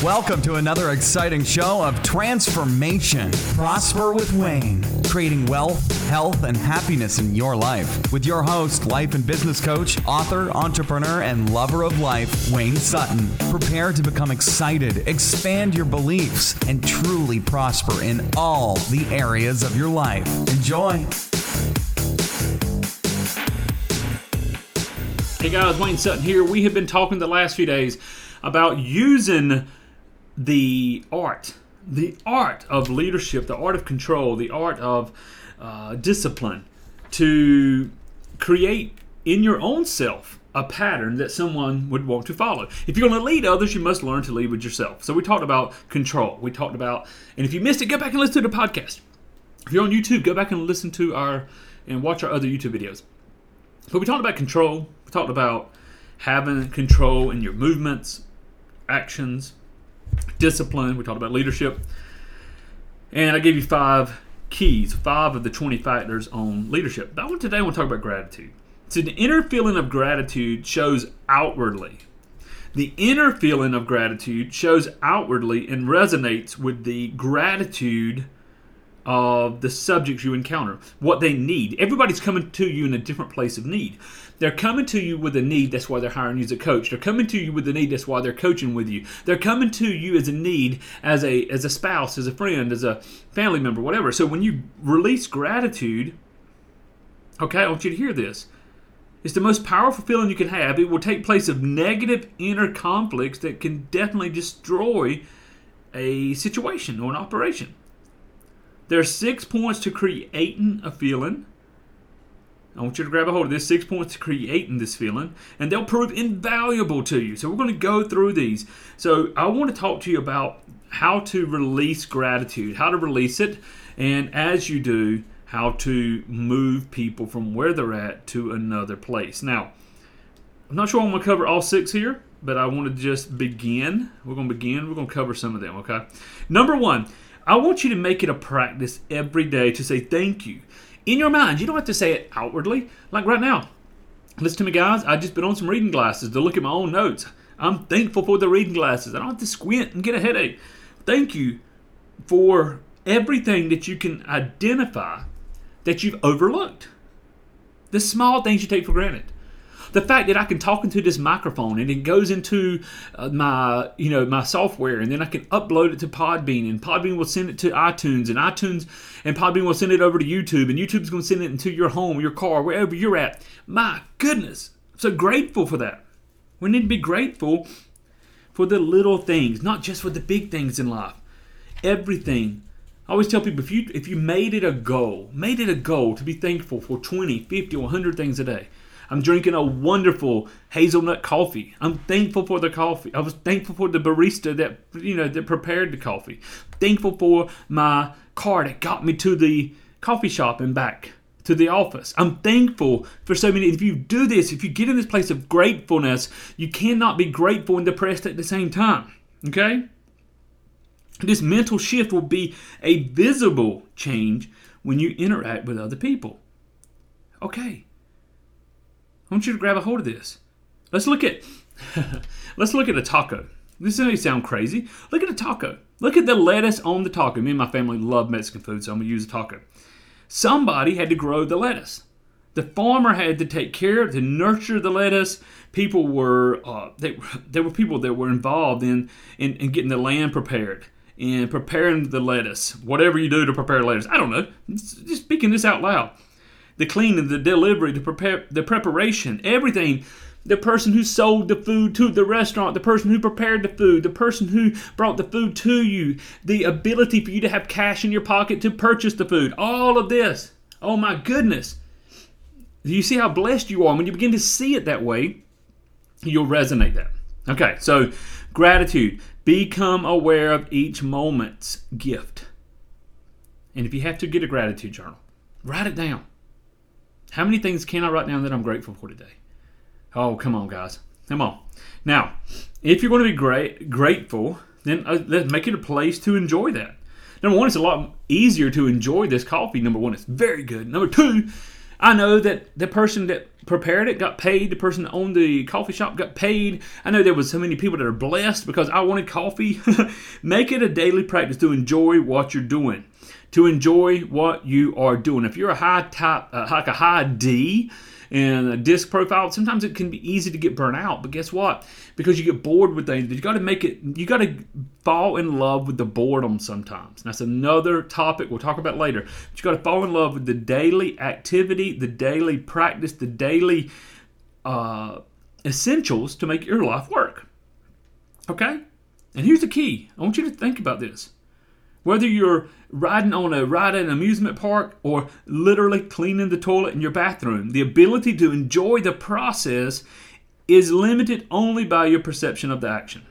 Welcome to another exciting show of transformation. Prosper with Wayne, creating wealth, health, and happiness in your life. With your host, life and business coach, author, entrepreneur, and lover of life, Wayne Sutton. Prepare to become excited, expand your beliefs, and truly prosper in all the areas of your life. Enjoy. Hey guys, Wayne Sutton here. We have been talking the last few days about using the art of leadership, the art of control, the art of discipline to create in your own self a pattern that someone would want to follow. If you're going to lead others, you must learn to lead with yourself. So we talked about control. We talked about, and if you missed it, go back and listen to the podcast. If you're on YouTube, go back and listen to and watch our other YouTube videos. But we talked about control. We talked about having control in your movements, actions, discipline. We talked about leadership. And I gave you 5 keys, 5 of the 20 factors on leadership. But today I want to talk about gratitude. So the inner feeling of gratitude shows outwardly. The inner feeling of gratitude shows outwardly and resonates with the gratitude of the subjects you encounter, what they need. Everybody's coming to you in a different place of need. They're coming to you with a need, that's why they're hiring you as a coach. They're coming to you with a need, that's why they're coaching with you. They're coming to you as a need, as a spouse, as a friend, as a family member, whatever. So when you release gratitude, okay, I want you to hear this. It's the most powerful feeling you can have. It will take place of negative inner conflicts that can definitely destroy a situation or an operation. There are 6 points to creating a feeling. I want you to grab a hold of this. 6 points to creating this feeling. And they'll prove invaluable to you. So we're going to go through these. So I want to talk to you about how to release gratitude, how to release it. And as you do, how to move people from where they're at to another place. Now, I'm not sure I'm going to cover all 6 here, but I want to just begin. We're going to cover some of them, okay? Number 1. I want you to make it a practice every day to say thank you. In your mind, you don't have to say it outwardly. Like right now, listen to me guys, I just been on some reading glasses to look at my own notes. I'm thankful for the reading glasses. I don't have to squint and get a headache. Thank you for everything that you can identify that you've overlooked. The small things you take for granted. The fact that I can talk into this microphone and it goes into my software, and then I can upload it to Podbean, and Podbean will send it to iTunes, and Podbean will send it over to YouTube, and YouTube's going to send it into your home, your car, wherever you're at. My goodness, I'm so grateful for that. We need to be grateful for the little things, not just for the big things in life. Everything. I always tell people, if you made it a goal to be thankful for 20, 50, or 100 things a day. I'm drinking a wonderful hazelnut coffee. I'm thankful for the coffee. I was thankful for the barista that prepared the coffee. Thankful for my car that got me to the coffee shop and back to the office. I'm thankful for so many. If you do this, if you get in this place of gratefulness, you cannot be grateful and depressed at the same time. Okay? This mental shift will be a visible change when you interact with other people. Okay. I want you to grab a hold of this. Let's look at a taco. This may sound crazy. Look at a taco. Look at the lettuce on the taco. Me and my family love Mexican food, so I'm going to use a taco. Somebody had to grow the lettuce. The farmer had to take care to nurture the lettuce. People were there were people that were involved in getting the land prepared and preparing the lettuce. Whatever you do to prepare lettuce, I don't know. Just speaking this out loud. The cleaning, the delivery, the preparation, everything. The person who sold the food to the restaurant, the person who prepared the food, the person who brought the food to you, the ability for you to have cash in your pocket to purchase the food. All of this. Oh my goodness. Do you see how blessed you are? And when you begin to see it that way, you'll resonate that. Okay, so gratitude. Become aware of each moment's gift. And if you have to, get a gratitude journal. Write it down. How many things can I write down that I'm grateful for today? Oh, come on, guys. Come on. Now, if you're going to be grateful, then let's make it a place to enjoy that. Number 1, it's a lot easier to enjoy this coffee. Number 1, it's very good. Number 2, I know that the person that prepared it got paid. The person that owned the coffee shop got paid. I know there was so many people that are blessed because I wanted coffee. Make it a daily practice to enjoy what you're doing. To enjoy what you are doing. If you're a high type, like a high D and a disc profile, sometimes it can be easy to get burnt out. But guess what? Because you get bored with things, you got to fall in love with the boredom sometimes. And that's another topic we'll talk about later. But you got to fall in love with the daily activity, the daily practice, the daily essentials to make your life work. Okay? And here's the key. I want you to think about this. Whether you're riding on a ride at an amusement park or literally cleaning the toilet in your bathroom, the ability to enjoy the process is limited only by your perception of the action.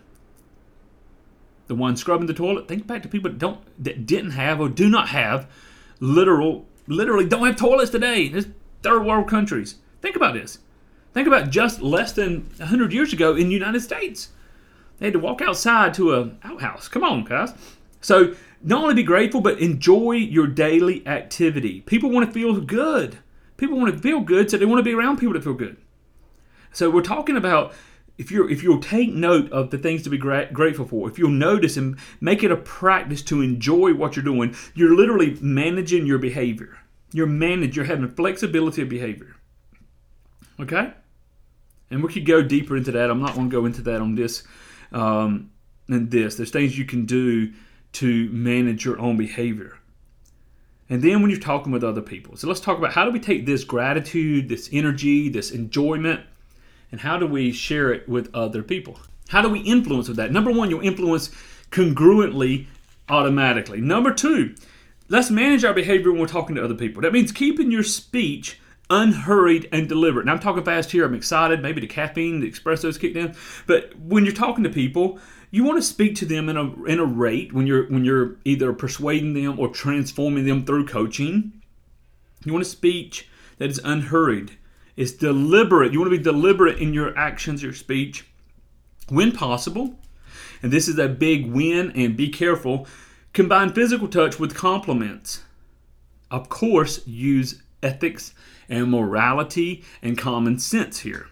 The one scrubbing the toilet, think back to people that didn't have or do not have literally don't have toilets today. There's third world countries. Think about this. Think about just less than 100 years ago in the United States. They had to walk outside to an outhouse. Come on, guys. So not only be grateful, but enjoy your daily activity. People want to feel good. People want to feel good, so they want to be around people that feel good. So we're talking about if you'll take note of the things to be grateful for, if you'll notice and make it a practice to enjoy what you're doing, you're literally managing your behavior. You're having flexibility of behavior. Okay? And we could go deeper into that. I'm not going to go into that on this and this. There's things you can do to manage your own behavior. And then when you're talking with other people. So let's talk about how do we take this gratitude, this energy, this enjoyment, and how do we share it with other people? How do we influence with that? Number one, you'll influence congruently, automatically. Number two, let's manage our behavior when we're talking to other people. That means keeping your speech unhurried and deliberate. Now I'm talking fast here. I'm excited. Maybe the caffeine, the espresso's kicked in. But when you're talking to people, you want to speak to them in a rate when you're either persuading them or transforming them through coaching. You want a speech that is unhurried. It's deliberate. You want to be deliberate in your actions, your speech, when possible. And this is a big win, and be careful. Combine physical touch with compliments. Of course, use ethics and morality and common sense here.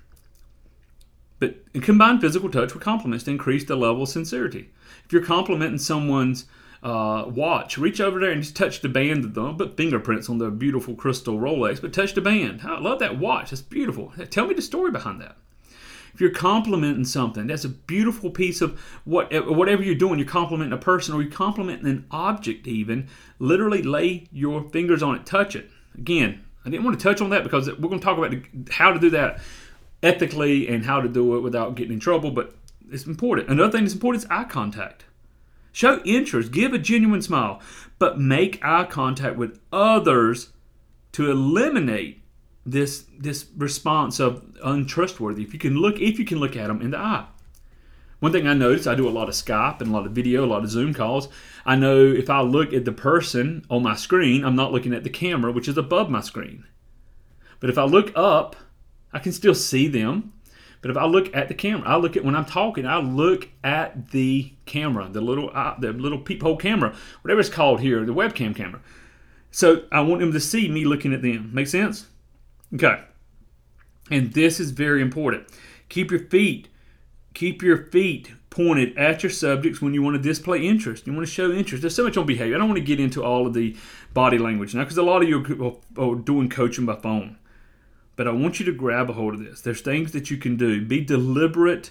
But combine physical touch with compliments to increase the level of sincerity. If you're complimenting someone's watch, reach over there and just touch the band. Don't put fingerprints on the beautiful crystal Rolex, but touch the band. I love that watch. It's beautiful. Tell me the story behind that. If you're complimenting something, that's a beautiful piece of whatever you're doing. You're complimenting a person or you're complimenting an object even. Literally lay your fingers on it. Touch it. Again, I didn't want to touch on that because we're going to talk about how to do that ethically and how to do it without getting in trouble, but it's important. Another thing that's important is eye contact. Show interest, give a genuine smile, but make eye contact with others to eliminate this response of untrustworthy. If you can look at them in the eye. One thing I noticed, I do a lot of Skype and a lot of video, a lot of Zoom calls. I know if I look at the person on my screen, I'm not looking at the camera, which is above my screen. But if I look up, I can still see them, but if I look at the camera, when I'm talking, I look at the camera, the little peephole camera, whatever it's called here, the webcam camera. So I want them to see me looking at them. Make sense? Okay. And this is very important. Keep your feet pointed at your subjects when you want to display interest. You want to show interest. There's so much on behavior. I don't want to get into all of the body language now because a lot of you are doing coaching by phone. But I want you to grab a hold of this. There's things that you can do. Be deliberate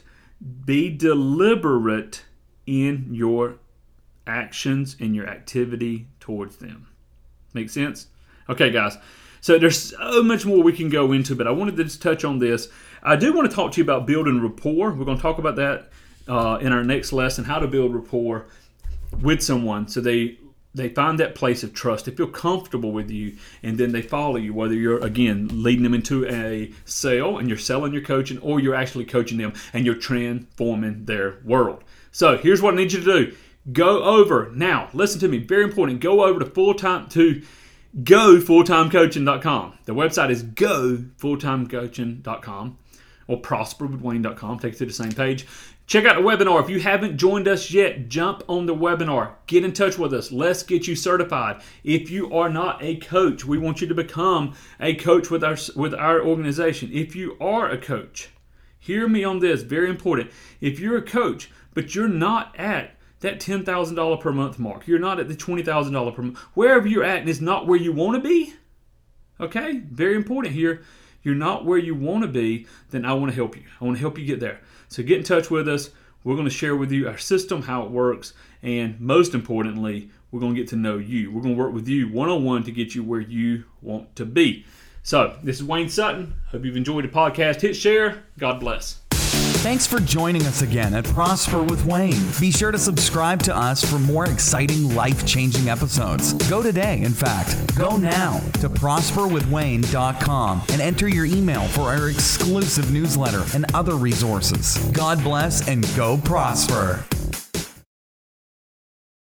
in your actions and your activity towards them. Make sense? Okay, guys. So there's so much more we can go into, but I wanted to just touch on this. I do want to talk to you about building rapport. We're going to talk about that in our next lesson, how to build rapport with someone so they find that place of trust. They feel comfortable with you, and then they follow you, whether you're, again, leading them into a sale and you're selling your coaching, or you're actually coaching them and you're transforming their world. So here's what I need you to do. Go over, now, listen to me, very important, go over to GoFulltimeCoaching.com. The website is GoFulltimeCoaching.com or ProsperWithWayne.com. Take you to the same page. Check out the webinar. If you haven't joined us yet, jump on the webinar. Get in touch with us. Let's get you certified. If you are not a coach, we want you to become a coach with our organization. If you are a coach, hear me on this, very important. If you're a coach, but you're not at that $10,000 per month mark, you're not at the $20,000 per month, wherever you're at and it's not where you want to be, okay, very important here, you're not where you want to be, then I want to help you. I want to help you get there. So get in touch with us. We're going to share with you our system, how it works, and most importantly, we're going to get to know you. We're going to work with you one-on-one to get you where you want to be. So this is Wayne Sutton. Hope you've enjoyed the podcast. Hit share. God bless. Thanks for joining us again at Prosper with Wayne. Be sure to subscribe to us for more exciting, life-changing episodes. Go today, in fact. Go now to prosperwithwayne.com and enter your email for our exclusive newsletter and other resources. God bless and go prosper.